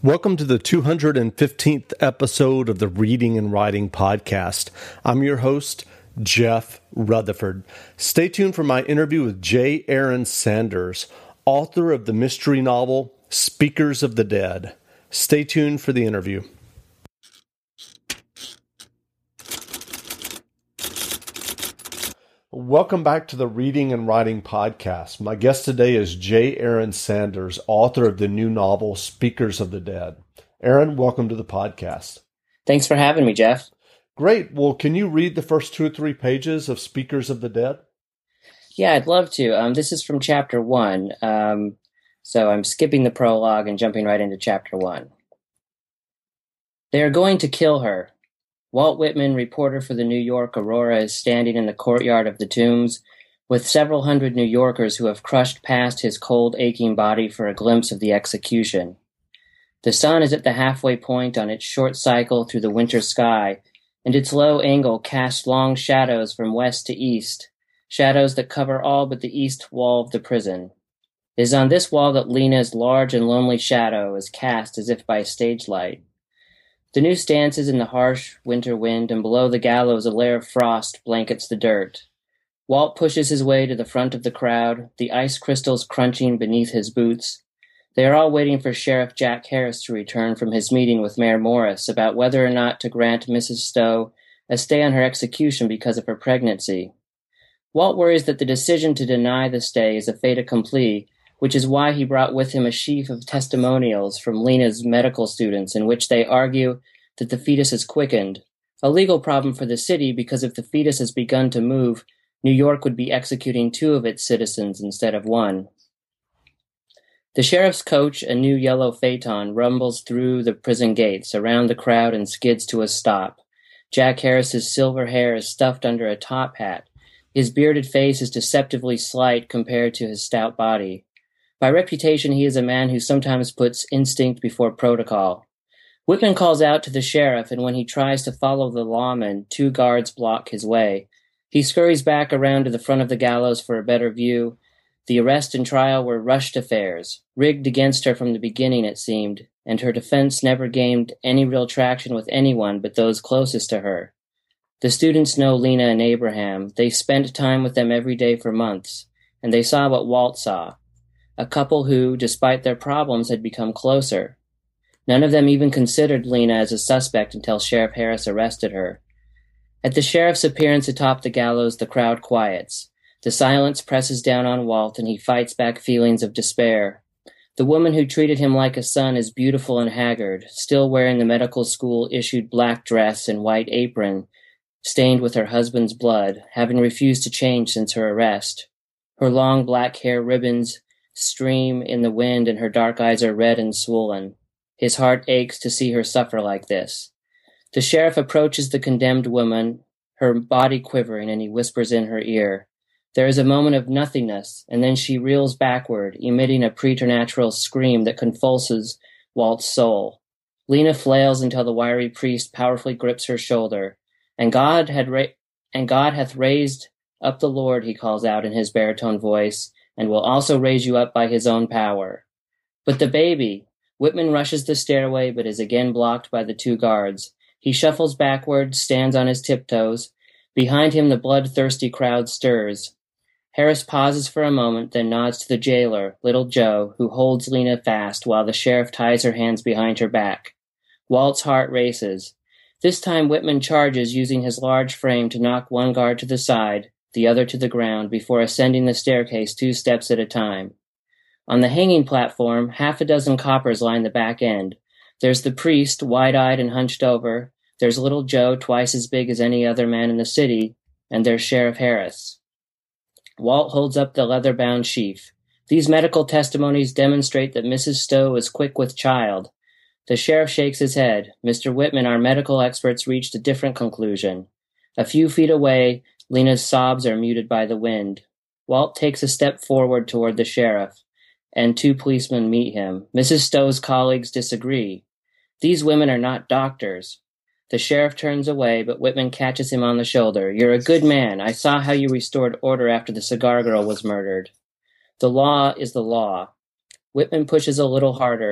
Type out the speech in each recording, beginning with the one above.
Welcome to the 215th episode of the Reading and Writing Podcast. I'm your host, Jeff Rutherford. Stay tuned for my interview with J. Aaron Sanders, author of the mystery novel, Speakers of the Dead. Stay tuned for the interview. Welcome back to the Reading and Writing Podcast. My guest today is J. Aaron Sanders, author of the new novel, Speakers of the Dead. Aaron, welcome to the podcast. Thanks for having me, Jeff. Great. Well, can you read the first 2 or 3 pages of Speakers of the Dead? Yeah, I'd love to. This is from chapter 1. So I'm skipping the prologue and jumping right into chapter 1. They are going to kill her. Walt Whitman, reporter for the New York Aurora, is standing in the courtyard of the tombs with several hundred New Yorkers who have crushed past his cold, aching body for a glimpse of the execution. The sun is at the halfway point on its short cycle through the winter sky, and its low angle casts long shadows from west to east, shadows that cover all but the east wall of the prison. It is on this wall that Lena's large and lonely shadow is cast as if by stage light. The noose dances in the harsh winter wind, and below the gallows a layer of frost blankets the dirt. Walt pushes his way to the front of the crowd, the ice crystals crunching beneath his boots. They are all waiting for Sheriff Jack Harris to return from his meeting with Mayor Morris about whether or not to grant Mrs. Stowe a stay on her execution because of her pregnancy. Walt worries that the decision to deny the stay is a fait accompli, which is why he brought with him a sheaf of testimonials from Lena's medical students in which they argue that the fetus is quickened, a legal problem for the city because if the fetus has begun to move, New York would be executing 2 of its citizens instead of 1. The sheriff's coach, a new yellow phaeton, rumbles through the prison gates, around the crowd, and skids to a stop. Jack Harris's silver hair is stuffed under a top hat. His bearded face is deceptively slight compared to his stout body. By reputation, he is a man who sometimes puts instinct before protocol. Whitman calls out to the sheriff, and when he tries to follow the lawman, 2 guards block his way. He scurries back around to the front of the gallows for a better view. The arrest and trial were rushed affairs, rigged against her from the beginning, it seemed, and her defense never gained any real traction with anyone but those closest to her. The students know Lena and Abraham. They spent time with them every day for months, and they saw what Walt saw. A couple who, despite their problems, had become closer. None of them even considered Lena as a suspect until Sheriff Harris arrested her. At the sheriff's appearance atop the gallows, the crowd quiets. The silence presses down on Walt, and he fights back feelings of despair. The woman who treated him like a son is beautiful and haggard, still wearing the medical school-issued black dress and white apron, stained with her husband's blood, having refused to change since her arrest. Her long black hair ribbons stream in the wind, and her dark eyes are red and swollen. His heart aches to see her suffer like this. The sheriff approaches the condemned woman, her body quivering, and he whispers in her ear. There is a moment of nothingness, and then she reels backward, emitting a preternatural scream that convulses Walt's soul. Lena flails until the wiry priest powerfully grips her shoulder. And God hath raised up the Lord, he calls out in his baritone voice, and will also raise you up by his own power. But the baby! Whitman rushes the stairway, but is again blocked by the 2 guards. He shuffles backward, stands on his tiptoes. Behind him the bloodthirsty crowd stirs. Harris pauses for a moment, then nods to the jailer, Little Joe, who holds Lena fast while the sheriff ties her hands behind her back. Walt's heart races. This time Whitman charges, using his large frame to knock one guard to the side, the other to the ground, before ascending the staircase 2 steps at a time. On the hanging platform, 6 coppers line the back end. There's the priest, wide-eyed and hunched over. There's Little Joe, twice as big as any other man in the city. And there's Sheriff Harris. Walt holds up the leather-bound sheaf. These medical testimonies demonstrate that Mrs. Stowe is quick with child. The sheriff shakes his head. Mr. Whitman, our medical experts reached a different conclusion. A few feet away, Lena's sobs are muted by the wind. Walt takes a step forward toward the sheriff, and 2 policemen meet him. Mrs. Stowe's colleagues disagree. These women are not doctors. The sheriff turns away, but Whitman catches him on the shoulder. You're a good man. I saw how you restored order after the cigar girl was murdered. The law is the law. Whitman pushes a little harder.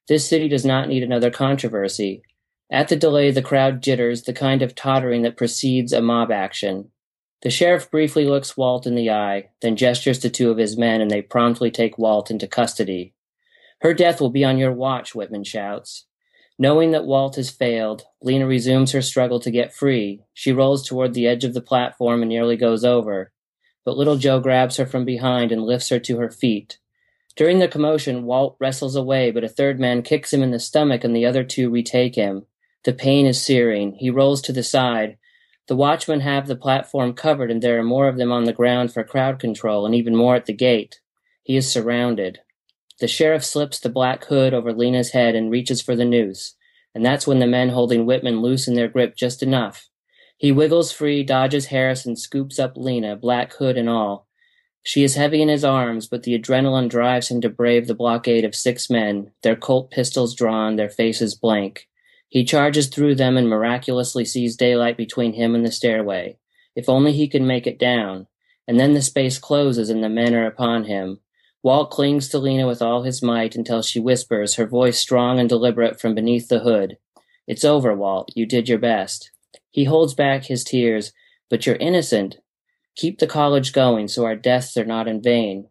This city does not need another controversy. At the delay, the crowd jitters, the kind of tottering that precedes a mob action. The sheriff briefly looks Walt in the eye, then gestures to two of his men, and they promptly take Walt into custody. Her death will be on your watch, Whitman shouts. Knowing that Walt has failed, Lena resumes her struggle to get free. She rolls toward the edge of the platform and nearly goes over. But Little Joe grabs her from behind and lifts her to her feet. During the commotion, Walt wrestles away, but a third man kicks him in the stomach and the other two retake him. The pain is searing. He rolls to the side. The watchmen have the platform covered, and there are more of them on the ground for crowd control, and even more at the gate. He is surrounded. The sheriff slips the black hood over Lena's head and reaches for the noose, and that's when the men holding Whitman loosen their grip just enough. He wiggles free, dodges Harris, and scoops up Lena, black hood and all. She is heavy in his arms, but the adrenaline drives him to brave the blockade of 6 men, their Colt pistols drawn, their faces blank. He charges through them and miraculously sees daylight between him and the stairway. If only he can make it down. And then the space closes and the men are upon him. Walt clings to Lena with all his might until she whispers, her voice strong and deliberate from beneath the hood. It's over, Walt. You did your best. He holds back his tears. But you're innocent. Keep the college going so our deaths are not in vain.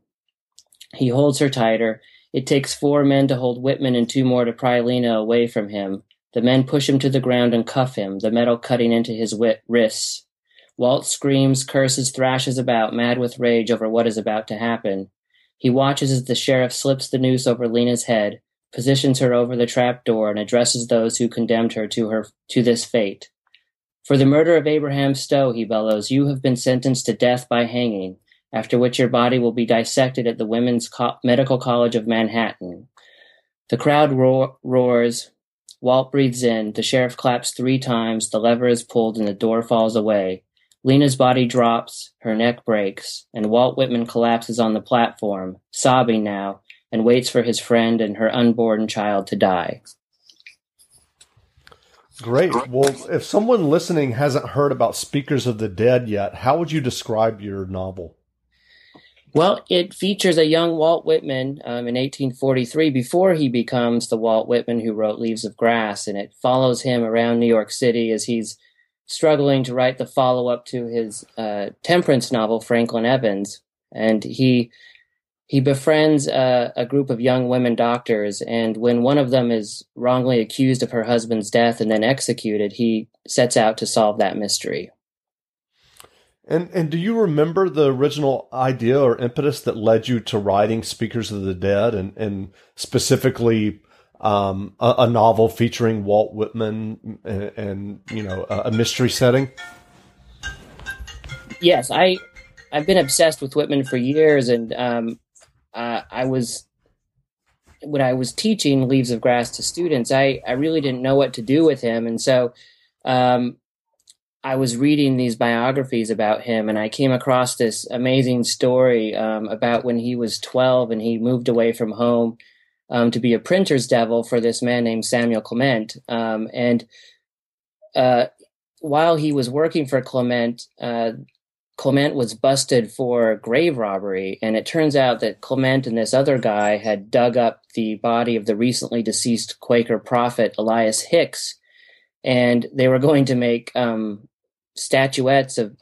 He holds her tighter. It takes 4 men to hold Whitman and 2 more to pry Lena away from him. The men push him to the ground and cuff him, the metal cutting into his wrists. Walt screams, curses, thrashes about, mad with rage over what is about to happen. He watches as the sheriff slips the noose over Lena's head, positions her over the trap door, and addresses those who condemned her to this fate. For the murder of Abraham Stowe, he bellows, you have been sentenced to death by hanging, after which your body will be dissected at the Women's Medical College of Manhattan. The crowd roars. Walt breathes in. The sheriff claps 3 times. The lever is pulled and the door falls away. Lena's body drops, her neck breaks, and Walt Whitman collapses on the platform, sobbing now, and waits for his friend and her unborn child to die. Great. Well, if someone listening hasn't heard about Speakers of the Dead yet, how would you describe your novel? Well, it features a young Walt Whitman in 1843, before he becomes the Walt Whitman who wrote Leaves of Grass, and it follows him around New York City as he's struggling to write the follow-up to his temperance novel, Franklin Evans. And he befriends a group of young women doctors, and when one of them is wrongly accused of her husband's death and then executed, he sets out to solve that mystery. And do you remember the original idea or impetus that led you to writing Speakers of the Dead, and specifically a novel featuring Walt Whitman and a mystery setting? Yes, I've been obsessed with Whitman for years, and when I was teaching Leaves of Grass to students, I really didn't know what to do with him, and so I was reading these biographies about him, and I came across this amazing story about when he was 12 and he moved away from home to be a printer's devil for this man named Samuel Clement. And while he was working for Clement, Clement was busted for grave robbery, and it turns out that Clement and this other guy had dug up the body of the recently deceased Quaker prophet Elias Hicks, and they were going to make statuettes of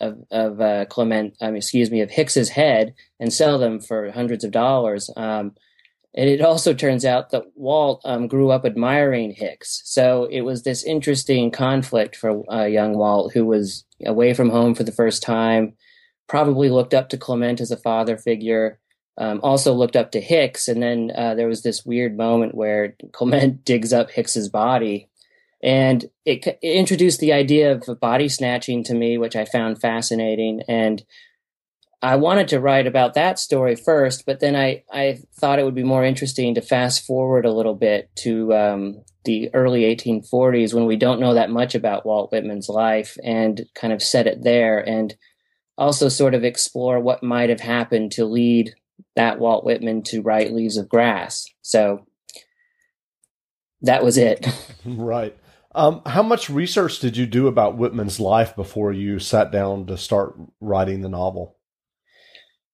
Hicks's head and sell them for hundreds of dollars. And it also turns out that Walt grew up admiring Hicks. So it was this interesting conflict for young Walt, who was away from home for the first time, probably looked up to Clement as a father figure, also looked up to Hicks. And then there was this weird moment where Clement digs up Hicks's body. And it introduced the idea of body snatching to me, which I found fascinating. And I wanted to write about that story first, but then I thought it would be more interesting to fast forward a little bit to the early 1840s, when we don't know that much about Walt Whitman's life, and kind of set it there, and also sort of explore what might have happened to lead that Walt Whitman to write Leaves of Grass. So that was it. Right. How much research did you do about Whitman's life before you sat down to start writing the novel?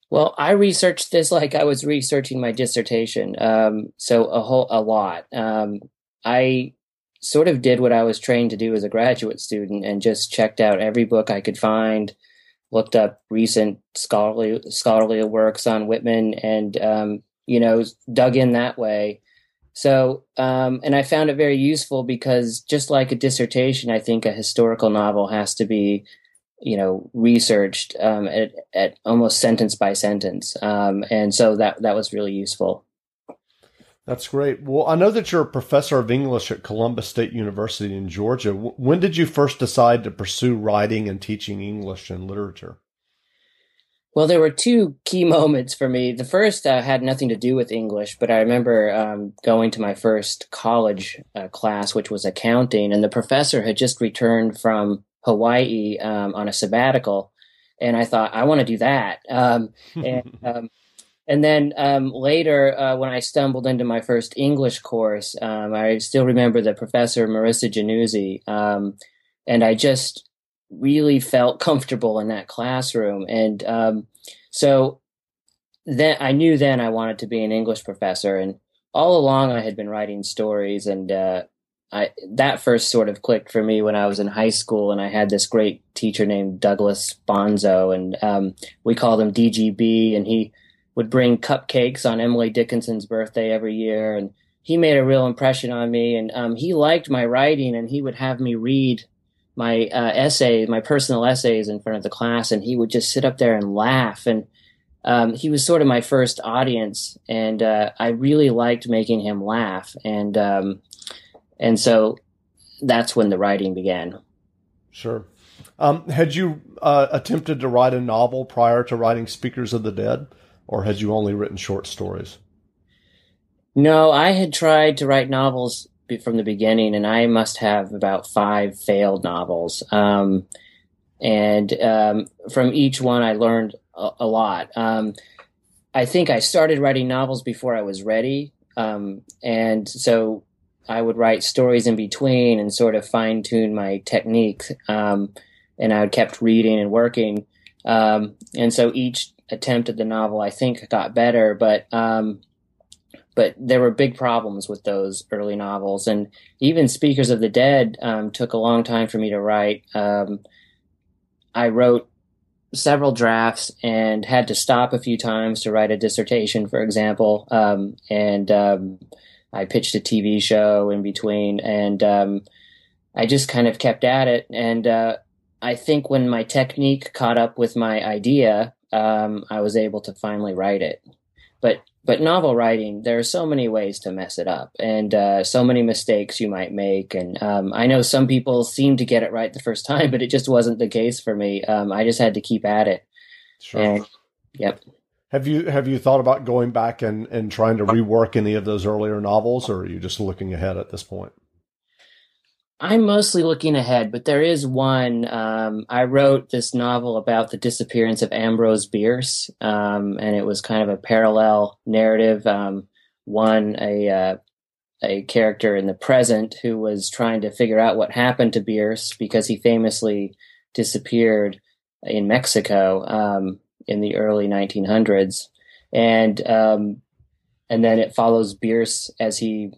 Well, I researched this like I was researching my dissertation. So a lot. I sort of did what I was trained to do as a graduate student and just checked out every book I could find, looked up recent scholarly works on Whitman, and dug in that way. So, and I found it very useful because just like a dissertation, I think a historical novel has to be researched at almost sentence by sentence, and so that was really useful. That's great. Well, I know that you're a professor of English at Columbus State University in Georgia. When did you first decide to pursue writing and teaching English and literature? Well, there were two key moments for me. The first had nothing to do with English, but I remember going to my first college class, which was accounting, and the professor had just returned from Hawaii on a sabbatical, and I thought, I want to do that. And then later, when I stumbled into my first English course, I still remember the professor, Marissa Januzzi, and I just really felt comfortable in that classroom. And so then I knew then I wanted to be an English professor. And all along I had been writing stories, and that first sort of clicked for me when I was in high school, and I had this great teacher named Douglas Bonzo, and we called him DGB, and he would bring cupcakes on Emily Dickinson's birthday every year, and he made a real impression on me, and he liked my writing, and he would have me read my my personal essays in front of the class, and he would just sit up there and laugh, and he was sort of my first audience, and I really liked making him laugh, and so that's when the writing began. Sure. Had you attempted to write a novel prior to writing Speakers of the Dead, or had you only written short stories? No, I had tried to write novels from the beginning, and I must have about 5 failed novels. And from each one, I learned a lot. I think I started writing novels before I was ready. And so I would write stories in between and sort of fine tune my technique. And I kept reading and working. And so each attempt at the novel, I think, got better, but there were big problems with those early novels, and even Speakers of the Dead took a long time for me to write. I wrote several drafts and had to stop a few times to write a dissertation, for example, and I pitched a TV show in between, and I just kind of kept at it, and I think when my technique caught up with my idea, I was able to finally write it. But novel writing, there are so many ways to mess it up, and so many mistakes you might make. And I know some people seem to get it right the first time, but it just wasn't the case for me. I just had to keep at it. Sure. And, yep. Have you thought about going back and trying to rework any of those earlier novels, or are you just looking ahead at this point? I'm mostly looking ahead, but there is one. I wrote this novel about the disappearance of Ambrose Bierce, and it was kind of a parallel narrative. A character in the present who was trying to figure out what happened to Bierce because he famously disappeared in Mexico in the early 1900s, and then it follows Bierce as he.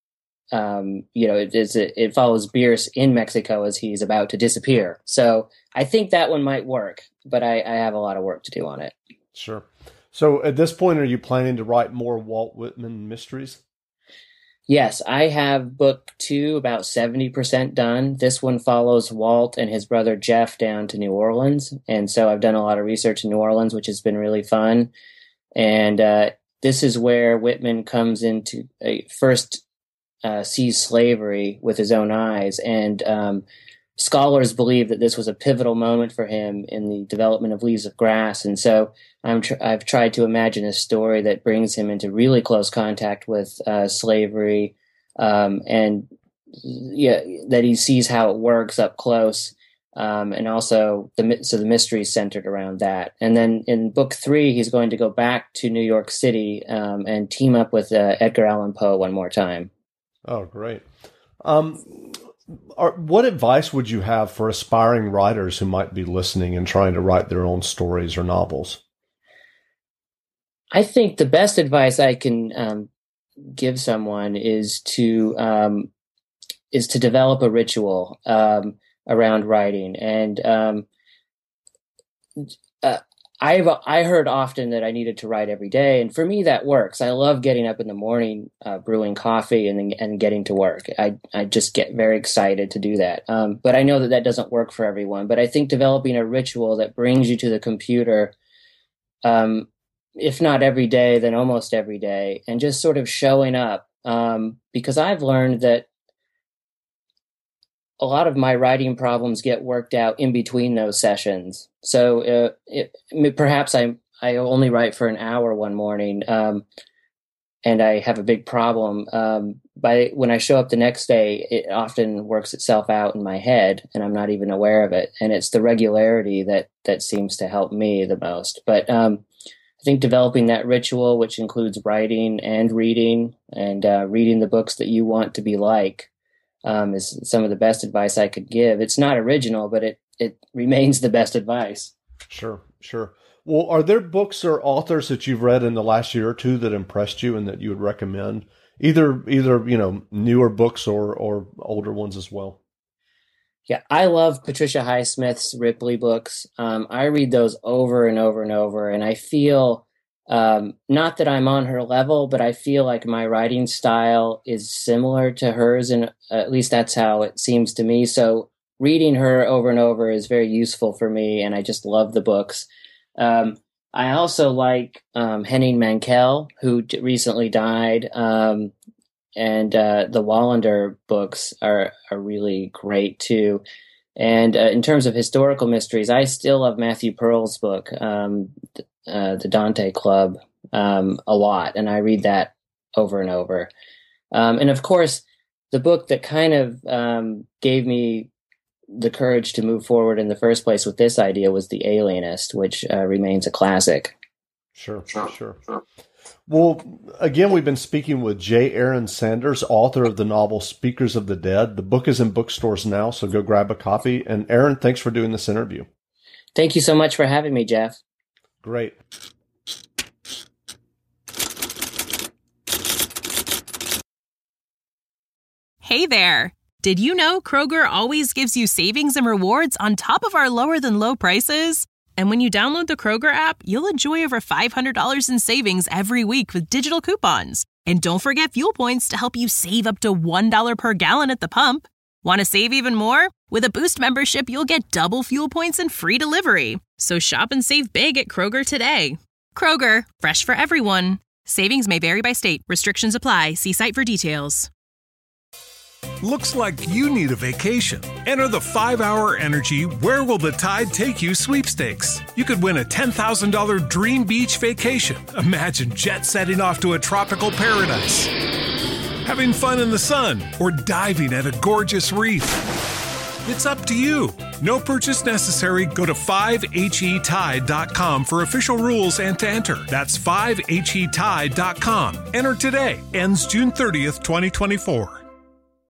It follows Bierce in Mexico as he's about to disappear. So I think that one might work, but I have a lot of work to do on it. Sure. So at this point, are you planning to write more Walt Whitman mysteries? Yes, I have book 2 about 70% done. This one follows Walt and his brother Jeff down to New Orleans. And so I've done a lot of research in New Orleans, which has been really fun. And this is where Whitman comes into first sees slavery with his own eyes, and scholars believe that this was a pivotal moment for him in the development of Leaves of Grass. And so I've tried to imagine a story that brings him into really close contact with slavery, and that he sees how it works up close, and also the mystery is centered around that. And then in book 3, he's going to go back to New York City and team up with Edgar Allan Poe one more time. Oh, great. What advice would you have for aspiring writers who might be listening and trying to write their own stories or novels? I think the best advice I can give someone is to develop a ritual around writing. And I heard often that I needed to write every day, and for me that works. I love getting up in the morning, brewing coffee, and getting to work. I just get very excited to do that. But I know that doesn't work for everyone. But I think developing a ritual that brings you to the computer, if not every day, then almost every day, and just sort of showing up. Because I've learned that a lot of my writing problems get worked out in between those sessions. So perhaps I only write for an hour one morning, and I have a big problem. When I show up the next day, it often works itself out in my head, and I'm not even aware of it. And it's the regularity that seems to help me the most. But I think developing that ritual, which includes writing and reading the books that you want to be like, is some of the best advice I could give. It's not original, but it remains the best advice. Sure. Well, are there books or authors that you've read in the last year or two that impressed you and that you would recommend? Either newer books or older ones as well. Yeah, I love Patricia Highsmith's Ripley books. I read those over and over and over, and I feel not that I'm on her level, but I feel like my writing style is similar to hers, and at least that's how it seems to me. So reading her over and over is very useful for me, and I just love the books. I also like Henning Mankell, who recently died, and the Wallander books are really great too. And in terms of historical mysteries, I still love Matthew Pearl's book, The Dante Club, a lot, and I read that over and over. And of course, the book that kind of gave me the courage to move forward in the first place with this idea was The Alienist, which remains a classic. Sure. Well, again, we've been speaking with J. Aaron Sanders, author of the novel Speakers of the Dead. The book is in bookstores now, so go grab a copy. And Aaron, thanks for doing this interview. Thank you so much for having me, Jeff. Great. Hey there. Did you know Kroger always gives you savings and rewards on top of our lower than low prices? And when you download the Kroger app, you'll enjoy over $500 in savings every week with digital coupons. And don't forget fuel points to help you save up to $1 per gallon at the pump. Want to save even more? With a Boost membership, you'll get double fuel points and free delivery. So shop and save big at Kroger today. Kroger, fresh for everyone. Savings may vary by state. Restrictions apply. See site for details. Looks like you need a vacation. Enter the 5-Hour Energy Where Will the Tide Take You sweepstakes. You could win a $10,000 dream beach vacation. Imagine jet setting off to a tropical paradise, having fun in the sun, or diving at a gorgeous reef. It's up to you. No purchase necessary. Go to 5HETide.com for official rules and to enter. That's 5HETide.com. Enter today. Ends June 30th, 2024.